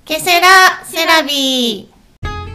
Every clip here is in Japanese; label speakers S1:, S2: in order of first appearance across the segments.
S1: ケセラセラビー。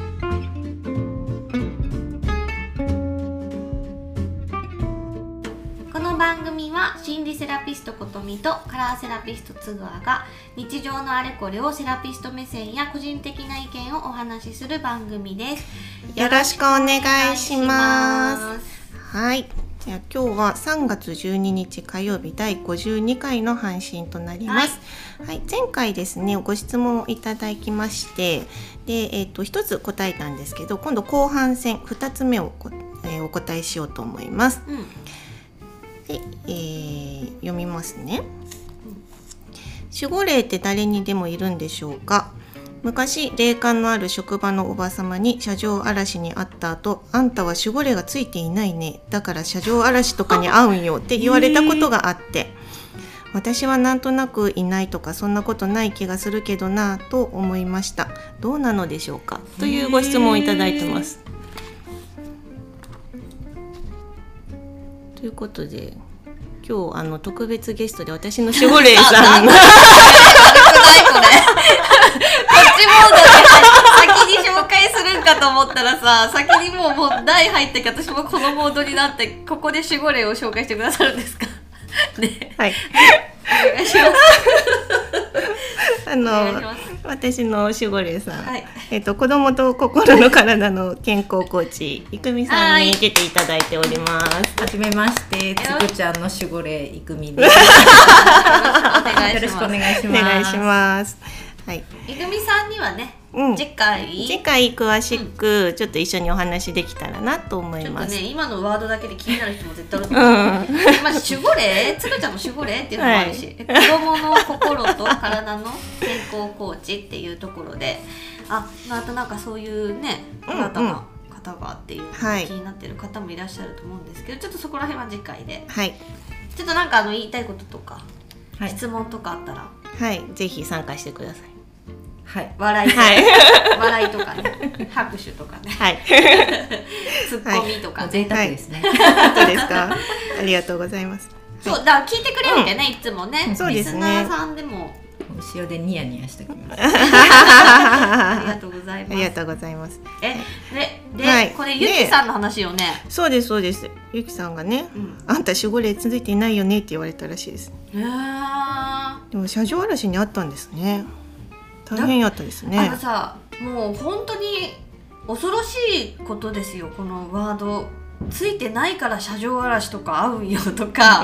S1: この番組は心理セラピストことみとカラーセラピストつぐあが日常のあれこれをセラピスト目線や個人的な意見をお話しする番組です。
S2: よろしくお願いします。はい。じゃあ今日は3月12日火曜日第52回の配信となります。はい、前回ですねご質問をいただきまして、で、一つ答えたんですけど、今度後半戦2つ目をお答えしようと思います。で、読みますね。守護霊って誰にでもいるんでしょうか。昔霊感のある職場のおばさまに車上荒らしに会った後、あんたは守護霊がついていないね、だから車上荒らしとかに会うんよって言われたことがあって、私はなんとなくいないとかそんなことない気がするけどなぁと思いました。どうなのでしょうか、というご質問をいただいてます。ということで今日特別ゲストで私の守護霊さんが
S1: 先に紹介するんかと思ったらさ、先にもう題入ってから私もこのモードになって、ここで守護霊を紹介してくださるんですかね。
S2: はい
S1: お願いします
S2: 私の守護霊さん、
S1: はい、
S2: 子供と心の体の健康コーチいくみさんに出ていただいております。
S3: はじめまして、つくちゃんの守護霊いくみです。よろしくお願いします。
S2: お願いします。はい。
S1: いくみさんにはね、次回詳しくちょっと一緒にお話できたらなと思います。ちょっとね、今のワードだけで気になる人も絶対あると思う。まあ守護霊、つくちゃんの守護霊っていうのもあるし、子供の心と体の健康コーチっていうところで、あとなんかそういうね、新たな方がっていう気になってる方もいらっしゃると思うんですけど、ちょっとそこら辺は次回で、はい、ちょっとなんか言いたいこととか、質問とかあったら、
S2: はい、ぜひ参加してください。
S1: はい、笑いとかね、拍手とかね、はい、ツッコミとか、
S3: 贅沢ですね。
S2: 本当ですか。ありがとうございます。
S1: そうだ、聞いてくれるわけね、いつもね。
S2: そうですね。
S1: リスナーさんでも
S3: 後ろでニヤニヤしてきます。
S1: ありがとうございます。
S2: ありがとうございます。
S1: で、これゆきさんの話よね。
S2: そうですそうです。ゆきさんがね、あんた守護霊続いていないよねって言われたらしいです。でも車上荒らしにあったんですね。大変やったですね。
S1: さ、もう本当に恐ろしいことですよ、このワード。ついてないから車上荒らしとか合うよとか、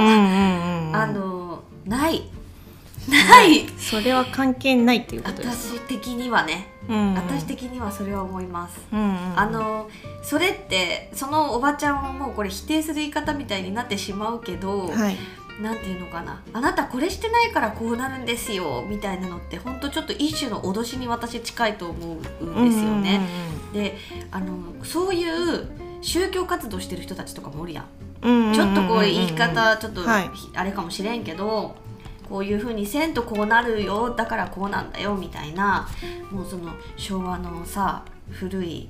S1: ない、
S2: それは関係ないっていうことです。
S1: 私的にはね、私的にはそれは思います。それってそのおばちゃんをもうこれ否定する言い方みたいになってしまうけど、なんていうのかな、あなたこれしてないからこうなるんですよみたいなのって本当ちょっと一種の脅しに私近いと思うんですよね。で、そういう宗教活動してる人たちとかもおるやん。ちょっとこう言い方ちょっとあれかもしれんけど、こういう風にせんとこうなるよ、だからこうなんだよみたいな、もうその昭和のさ古い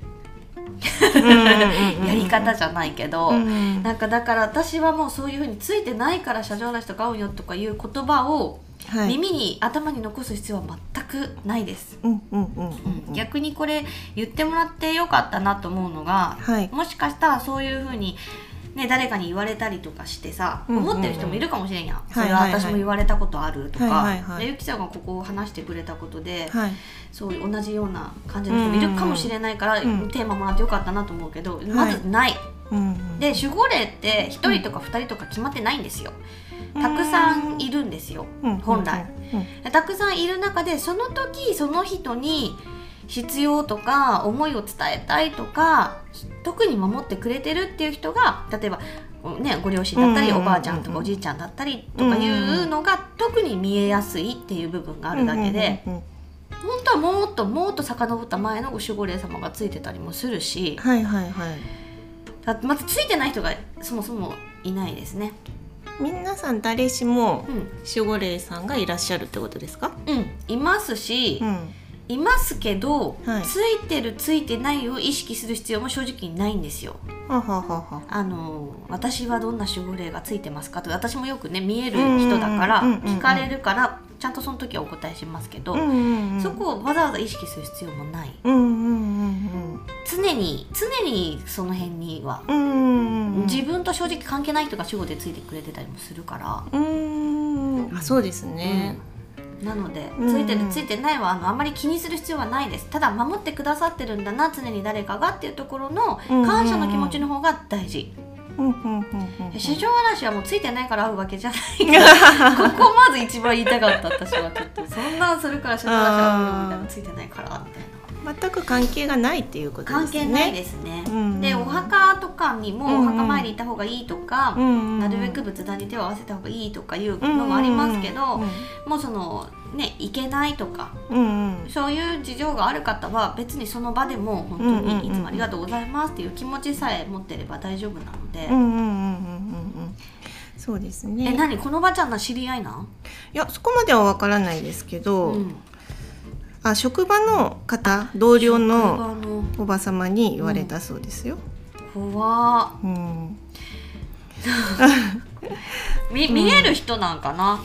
S1: やり方じゃないけど、なんかだから私はもうそういう風についてないから車上荒らしとか合うよとかいう言葉を耳に頭に残す必要は全くないです。逆にこれ言ってもらってよかったなと思うのが、もしかしたらそういう風にね、誰かに言われたりとかしてさ、思ってる人もいるかもしれんやん。それは私も言われたことあるとか、ゆきちゃんがここを話してくれたことで、そういう同じような感じの人もいるかもしれないから、テーマもらってよかったなと思うけど、まずない。で、守護霊って1人とか2人とか決まってないんですよ。たくさんいるんですよ、本来。たくさんいる中で、その時その人に必要とか思いを伝えたいとか、特に守ってくれてるっていう人が、例えばね、ご両親だったりおばあちゃんとかおじいちゃんだったりとかいうのが特に見えやすいっていう部分があるだけで、本当はもっと遡った前のご守護霊様がついてたりもするし、まずついてない人がそもそもいないですね。
S2: 皆さん誰しも守護霊さんがいらっしゃるってことですか？
S1: いますし、いますけど、ついてるついてないを意識する必要も正直ないんですよ。私はどんな守護霊がついてますかと、私もよくね見える人だから聞かれるからちゃんとその時はお答えしますけど、そこをわざわざ意識する必要もない、常にその辺には、自分と正直関係ない人が主語でついてくれてたりもするから、
S2: あ、そうですね、
S1: なのでついてるついてないはあんまり気にする必要はないです。ただ守ってくださってるんだな、常に誰かがっていうところの感謝の気持ちの方が大事。車上荒らしはもうついてないから会うわけじゃないからここまず一番言いたかった。私はちょっとそんなするから車上荒らし会うよみたいな、ついてないからみたいな、
S2: 全く関係がないっていうことですね。
S1: 関係ないですね、でお墓とかにもお墓参り行った方がいいとか、なるべく仏壇に手を合わせた方がいいとかいうのもありますけど、もうそのね、行けないとか、そういう事情がある方は別にその場でも本当にいつもありがとうございますっていう気持ちさえ持ってれば大丈夫なので。
S2: そうですね。
S1: 何このおばちゃんの知り合いなん？
S2: いや、そこまではわからないですけど、職場の方、同僚のおばさまに言われたそうですよ。
S1: 怖っ、見える人なんかな。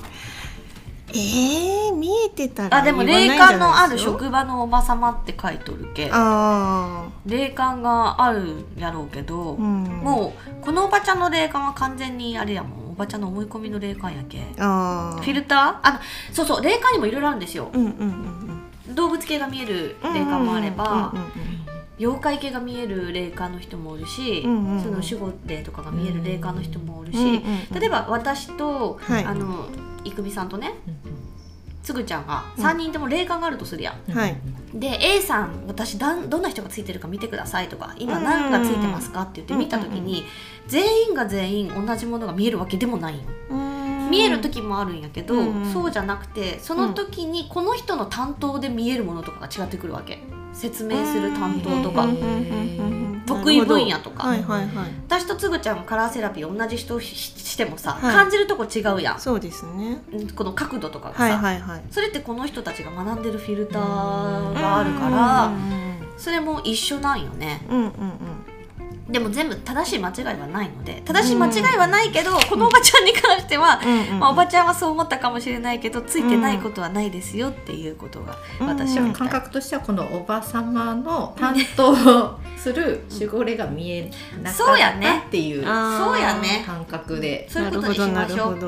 S2: 見えてたら
S1: でも霊感のある職場のおばさまって書いとるけ、霊感があるやろうけど、もうこのおばちゃんの霊感は完全にあれやもん、おばちゃんの思い込みの霊感やけ。フィルター、そうそう、霊感にもいろいろあるんですよ。動物系が見える霊感もあれば、妖怪系が見える霊感の人もおるし、その守護霊とかが見える霊感の人もおるし、例えば私と、いくみさんとね、つぐちゃんが3人とも霊感があるとするやん、で A さん、私どんな人がついてるか見てくださいとか、今何がついてますかって言って見た時に、全員が全員同じものが見えるわけでもないよ。見える時もあるんやけど、そうじゃなくて、その時にこの人の担当で見えるものとかが違ってくるわけ。説明する担当とか、得意分野とか。私とつぐちゃんがカラーセラピー同じ人してもさ、感じるとこ違うやん。
S2: そうですね。
S1: この角度とかがさ、それってこの人たちが学んでるフィルターがあるから、それも一緒なんよね。でも全部正しい間違いはないので、正しい間違いはないけど、このおばちゃんに関しては、おばちゃんはそう思ったかもしれないけど、ついてないことはないですよっていうことが私は
S3: 感覚としては、このおばさまの担当する守護霊が見えなかったっていう感覚で、
S1: そういうことにしましょう。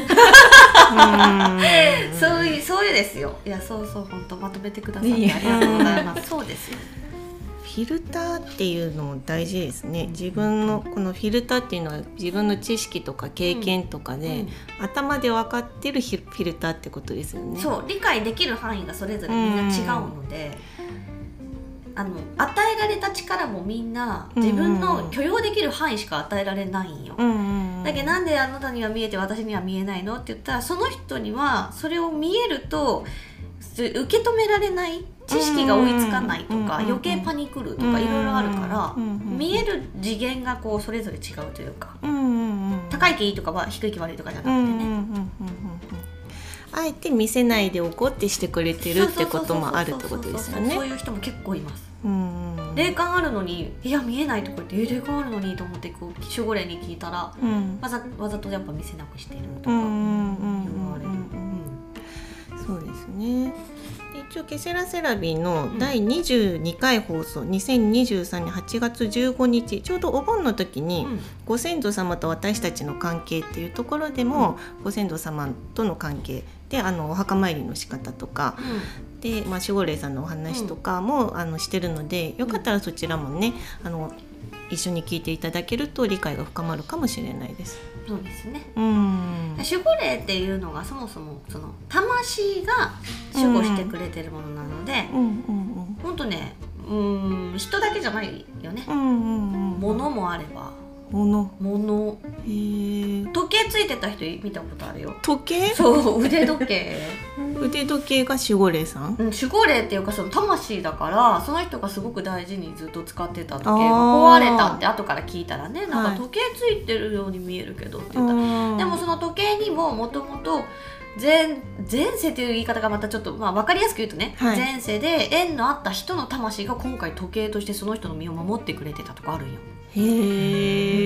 S1: そういうですよ。いや、そうそう、本当まとめてくださってありがとうございます。そうですよ。
S2: フィルターっていうのも大事ですね。自分のこのフィルターっていうのは自分の知識とか経験とかで、頭で分かってるフィルターってことですよね。
S1: そう、理解できる範囲がそれぞれみんな違うので、与えられた力もみんな自分の許容できる範囲しか与えられないんよ。だけど、なんであなたには見えて私には見えないのって言ったら、その人にはそれを見えると受け止められない、知識が追いつかないとか、余計パニクるとかいろいろあるから、見える次元がこうそれぞれ違うというか、高い木いいとかは低い木悪いとかじゃなくてね、
S2: あえて見せないでおこうってしてくれてるってこともあるってことですよね。
S1: そういう人も結構います。霊感あるのに、いや見えないとか言って、霊感あるのにと思ってこう守護霊に聞いたら、わざとやっぱ見せなくしてるとか言われる。
S2: そうですね。一応ケセラセラビの第22回放送、2023年8月15日、ちょうどお盆の時に、ご先祖様と私たちの関係っていうところでも、ご先祖様との関係でお墓参りの仕方とか、で、守護霊さんのお話とかも、してるので、よかったらそちらもね、一緒に聞いていただけると理解が深まるかもしれないです。
S1: そうですね。守護霊っていうのがそもそもその魂が守護してくれてるものなので、本当ね、人だけじゃないよね。物もあれば。物。時計ついてた人見たことあるよ。
S2: 時計？
S1: そう、腕時計。
S2: 腕時計が守護霊さん？
S1: 守護霊っていうか、その魂だから、その人がすごく大事にずっと使ってた時計が壊れたって後から聞いたらね、なんか時計ついてるように見えるけどって言ったら、でもその時計にももともと前世という言い方がまたちょっと、分かりやすく言うとね、前世で縁のあった人の魂が今回時計としてその人の身を守ってくれてたとかあるんよ。
S2: へ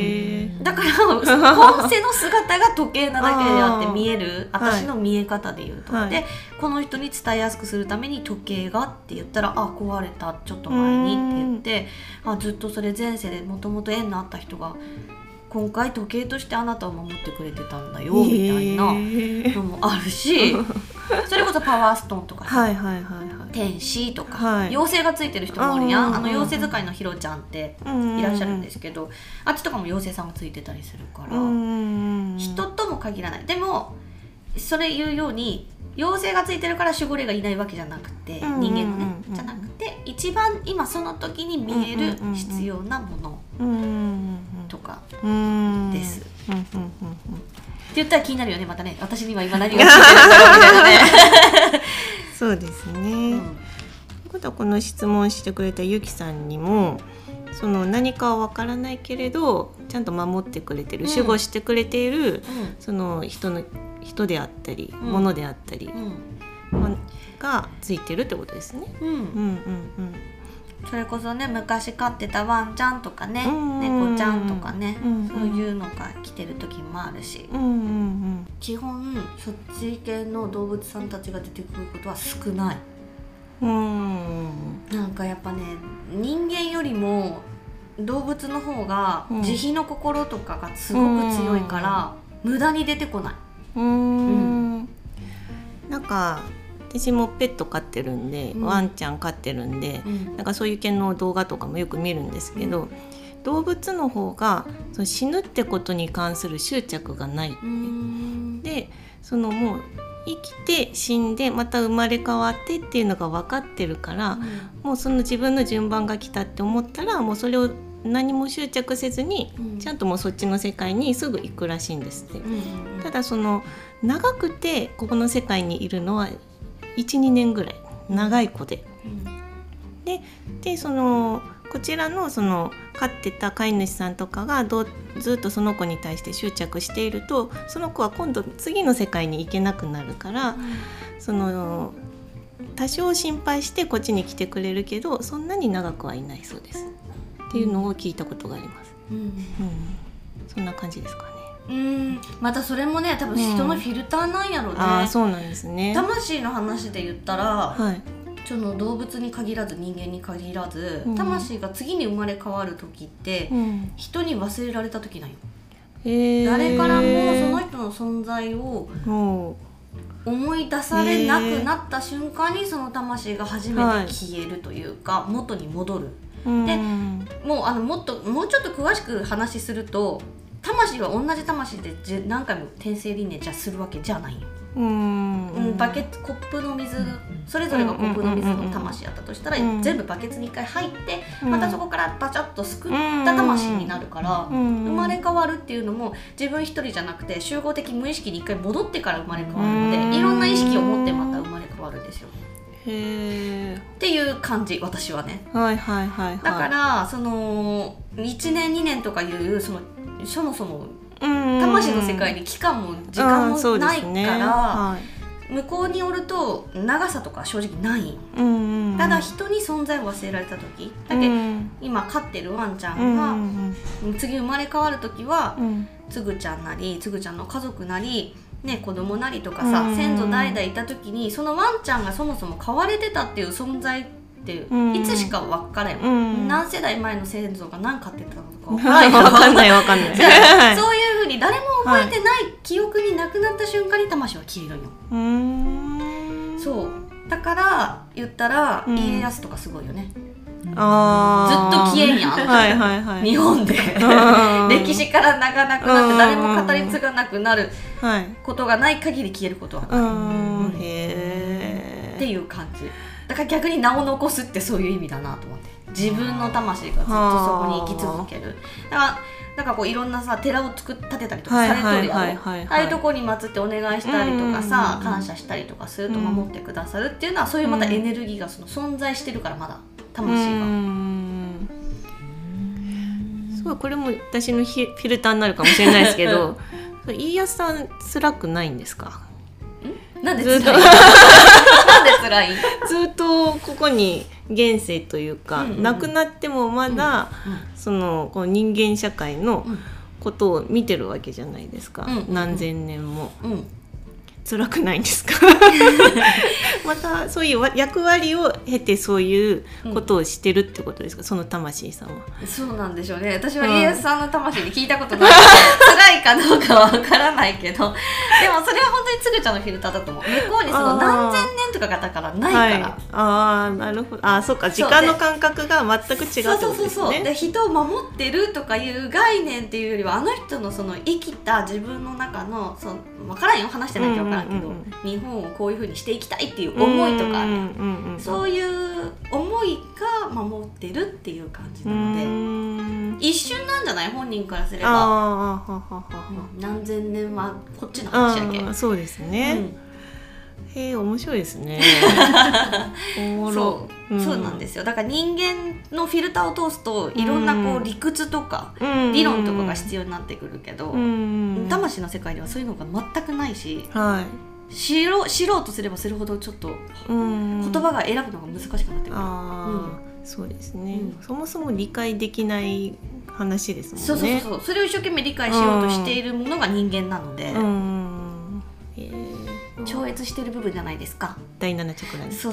S1: だから今世の姿が時計なだけであって見える私の見え方で言うと、でこの人に伝えやすくするために時計がって言ったら壊れたちょっと前にって言って、ずっとそれ前世でもともと縁のあった人が今回時計としてあなたを守ってくれてたんだよみたいなのもあるし、それこそパワーストーンとかさ、天使とか、妖精がついてる人もおるやん。妖精使いのひろちゃんっていらっしゃるんですけど、あっちとかも妖精さんがついてたりするから、人とも限らない。でもそれ言うように妖精がついてるから守護霊がいないわけじゃなくて、人間のねじゃなくて、一番今その時に見える必要なものとかです。って言ったら気になるよね、またね。私には今何がついてるんだろうみたいなね。
S2: そうですね。この質問してくれたゆきさんにも、その何かはわからないけれどちゃんと守ってくれてる、守護してくれている、その人であったり、物であったり、がついてるってことですね。
S1: それこそね、昔飼ってたワンちゃんとかね、猫ちゃんとかね、そういうのが来てる時もあるし、基本そっち系の動物さんたちが出てくることは少ない。なんかやっぱね、人間よりも動物の方が慈悲の心とかがすごく強いから、無駄に出てこない。
S2: なんか私もペット飼ってるんで、ワンちゃん飼ってるんで、なんかそういう系の動画とかもよく見るんですけど、動物の方がその死ぬってことに関する執着がない。で、そのもう生きて死んでまた生まれ変わってっていうのが分かってるから、もうその自分の順番が来たって思ったら、もうそれを何も執着せずに、ちゃんともうそっちの世界にすぐ行くらしいんですって。ただその長くてここの世界にいるのは 1,2 年ぐらい長い子で、でそのこちらのその飼ってた飼い主さんとかがずっとその子に対して執着していると、その子は今度次の世界に行けなくなるから、その多少心配してこっちに来てくれるけど、そんなに長くはいないそうですっていうのを聞いたことがあります。そんな感じですかね。
S1: またそれもね、多分人のフィルターなんやろうね。
S2: そうなんですね。
S1: 魂の話で言ったら、その動物に限らず人間に限らず、魂が次に生まれ変わる時って、人に忘れられた時なんよ。誰からもその人の存在を思い出されなくなった瞬間に、その魂が初めて消えるというか、元に戻る。でもうもうちょっと詳しく話すると、魂は同じ魂で何回も転生輪廻じゃするわけじゃないよ。バケツコップの水、それぞれがコップの水の魂やったとしたら、全部バケツに1回入って、またそこからバチャッとすくった魂になるから、生まれ変わるっていうのも自分一人じゃなくて、集合的無意識に1回戻ってから生まれ変わるので、いろんな意識を持ってまた生まれ変わるんですよ。っていう感じ、私はね。だからその1年2年とかいうそもそも魂の世界に期間も時間もないから、向こうにおると長さとか正直ない。ただ人に存在を忘れられた時だけ、今飼ってるワンちゃんが次生まれ変わる時は、つぐちゃんなりつぐちゃんの家族なりね、子供なりとかさ、先祖代々いた時にそのワンちゃんがそもそも飼われてたっていう存在っていつしか分からん。何世代前の先祖が何飼ってたのとか分かんないそういうふうに誰も覚えてない記憶になくなった瞬間に魂は消えるのよ。そうだから言ったら、家康とかすごいよね。ずっと消えんやん、日本で歴史から名がなくなって誰も語り継がなくなることがない限り消えることはないっていう感じだから、逆に名を残すってそういう意味だなと思って、自分の魂がずっとそこに生き続ける。だからこういろんなさ寺を建てたりとかされとるやろ。ああいうとこに祀ってお願いしたりとかさ、感謝したりとかすると守ってくださるっていうのは、そういうまたエネルギーがその存在してるから、まだ魂が
S2: すごい。これも私のフィルターになるかもしれないですけど家康さん辛くないんですか？
S1: なんで辛い？なんで辛い？
S2: ずっとここに現世というか、亡くなってもまだ、そのこう人間社会のことを見てるわけじゃないですか、何千年も、辛くないんですかまたそういう役割を経てそういうことをしてるってことですか、その魂さんは。
S1: そうなんでしょうね。私は家康さんの魂に聞いたことないので辛いかどうかは分からないけど、でもそれは本当につぐちゃんのフィルターだと思う。向こうにその何千年とかがだからないから、
S2: ああなるほど、そうか、時間の感覚が全く違うってことですね。
S1: で人を守ってるとかいう概念っていうよりは、あの人のその生きた自分の中の分からんよ、話してないけど分からんけど、日本をこういう風にしていきたいっていう思いとか、そういう思いが守ってるっていう感じなので、一瞬なんじゃない、本人からすれば。何千年はこっちの話やけ。
S2: そうですね、へえ、面白いですね
S1: そうなんですよ。だから人間のフィルターを通すといろんなこう理屈とか理論とかが必要になってくるけど、魂の世界ではそういうのが全くないし、知ろうとすればするほどちょっと言葉が選ぶのが難しくなってくる。
S2: そうですね、そもそも理解できない話ですもんね。
S1: それを一生懸命理解しようとしているものが人間なので、超越してる部分じゃないですか、
S2: 第7チャクラに。
S1: そう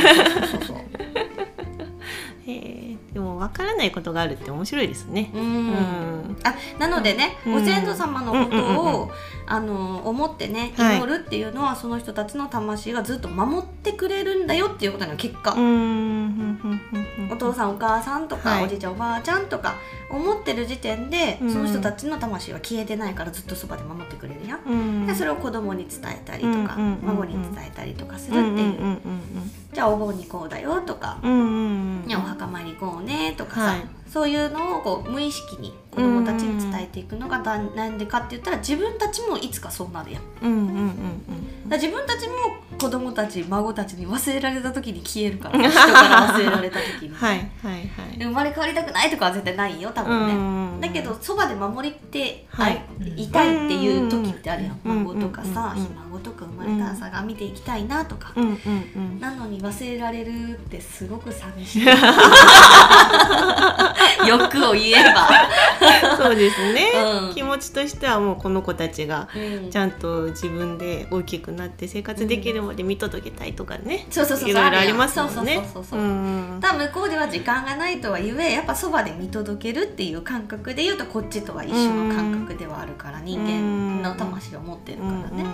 S2: でも分からないことがあるって面白いですね。
S1: なのでね、ご先祖様のことを思ってね祈るっていうのは、その人たちの魂がずっと守ってくれるんだよっていうことの結果、お父さんお母さんとか、おじいちゃんおばあちゃんとか思ってる時点で、その人たちの魂は消えてないからずっとそばで守ってくれるやん。でそれを子供に伝えたりとか、孫に伝えたりとかするっていう、じゃあお盆にこうだよとか、お墓参り行こうねとかさ、そういうのをこう無意識に子供たちに伝えていくのがなんでかって言ったら、自分たちもいつかそうなるやん。自分たちも子供たち孫たちに忘れられた時に消えるから人から忘れられた時に生まれ変わりたくないとかは絶対ないよ多分ね。だけどそばで守りていたいっていう時ってあるやん。孫とかさ、ひ孫とか生まれたらさが見ていきたいなとか、なのに忘れられるってすごく寂しい欲を言えば
S2: そうですね、気持ちとしてはもうこの子たちがちゃんと自分で大きくなって生活できるまで見届けたいとかね、いろいろありますもんね。
S1: ただ向こうでは時間がないとはゆえ、やっぱそばで見届けるっていう感覚でいうと、こっちとは一緒の感覚ではあるから、人間の魂を持ってるからね。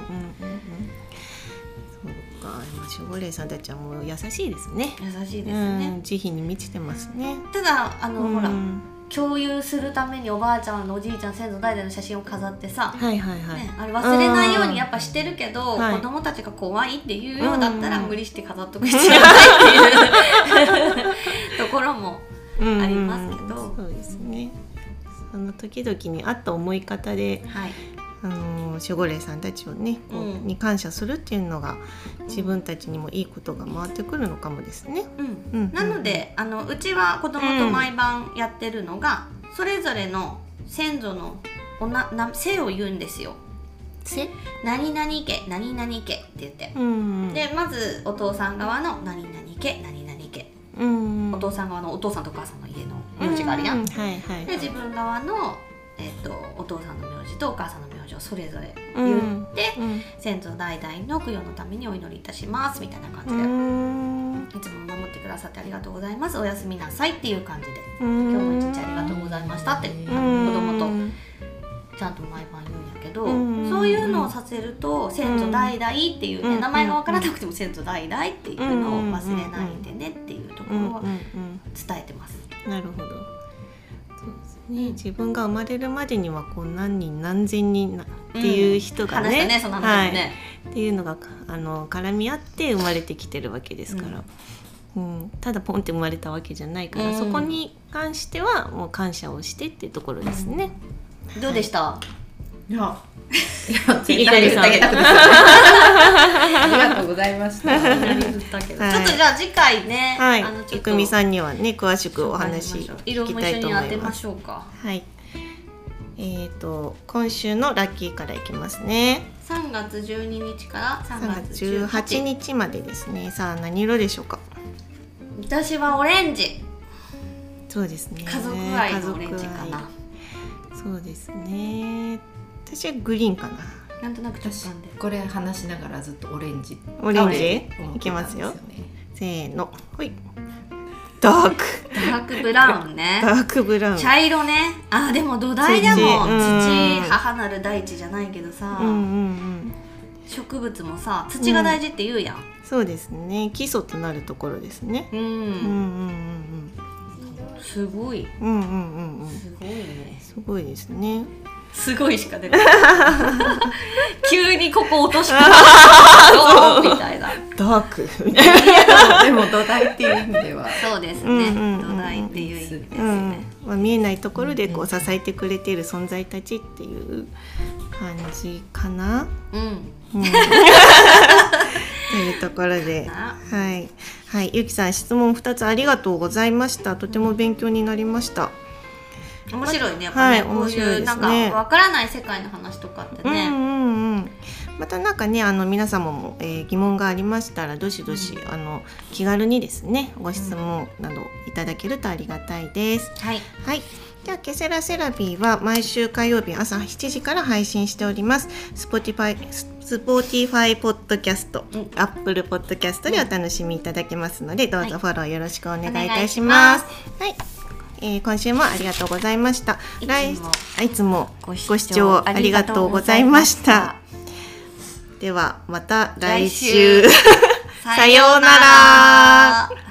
S2: 守護霊さんたちはもう優しいですね。
S1: 優しいですね。
S2: 慈悲に満ちてますね。
S1: ただほら共有するためにおばあちゃんのおじいちゃん先祖代々の写真を飾ってさ、あれ忘れないようにやっぱしてるけど、子供たちが怖いっていうようだったら無理して飾っとく必要ないっていうところもありますけど、
S2: そうですね。その時々に合った思い方で、守護霊さんたちをね、に感謝するっていうのが自分たちにもいいことが回ってくるのかもですね。
S1: なのでうちは子供と毎晩やってるのが、それぞれの先祖の姓を言うんですよ。何々家何々家って言って、でまずお父さん側の何々家何々家、お父さん側のお父さんとお母さんの家の名字があるやん。で自分側のお父さんの名字とお母さんの名字をそれぞれ言って、先祖代々の供養のためにお祈りいたしますみたいな感じで、いつも守ってくださってありがとうございます、おやすみなさいっていう感じで、今日も一日ありがとうございましたって子供とちゃんと毎晩言うんやけど、そういうのをさせると先祖代々っていうね、名前が分からなくても先祖代々っていうのを忘れないでねっていうところは伝えてます。
S2: なるほど。自分が生まれるまでにはこう何人何千人っていう人がね、っていうのが絡み合って生まれてきてるわけですから、ただポンって生まれたわけじゃないから、そこに関してはもう感謝をしてっていうところですね。
S1: どうでした？
S3: いや言ってあげたくてありがとうございました。
S1: ちょっとじゃあ次回ね、
S2: いくみさんにはね詳しくお話聞きたいと思います。今週のラッキーからいきますね。
S1: 3月12日から3月
S2: 18日までですね。さあ何色でしょうか？
S1: 私はオレンジ。
S2: そうですね。
S1: 家族愛のオレンジかな。
S2: そうですね。私はグリーンかな。
S1: なんとなく直感で。
S3: これ話しながらずっとオレンジ
S2: いきますよ。せーの、ほい。ダーク
S1: ブラウンね。
S2: ダークブラウン。
S1: 茶色ね。あ、でも土台でも土、母なる大地じゃないけどさ、植物もさ、土が大事って言うやん。
S2: そうですね。基礎となるところですね。
S1: すごい。すごいね。
S2: すごいですね。
S1: すごいしか出ない。急にここ落としたみたいな。
S2: ダーク。
S3: でも土台っていう意味では。
S1: そうですね。土台っていう意味ですね。
S2: 見えないところでこう支えてくれている存在たちっていう感じかな。というところで、はい、ゆきさん質問2つありがとうございました。とても勉強になりました。
S1: 面白いね、やっぱね、こういうなんかわからない世界の話とかってね。
S2: またなんかね、皆様も、疑問がありましたらどしどし、気軽にですねご質問などいただけるとありがたいです。はい。ではケセラセラピーは毎週火曜日朝7時から配信しております。Spotify ポッドキャスト、Apple ポッドキャストでお楽しみいただけますので、どうぞフォローよろしくお願いいたします。はい。今週もありがとうございました。いつもご視聴ありがとうございました。ではまた来週。さようなら。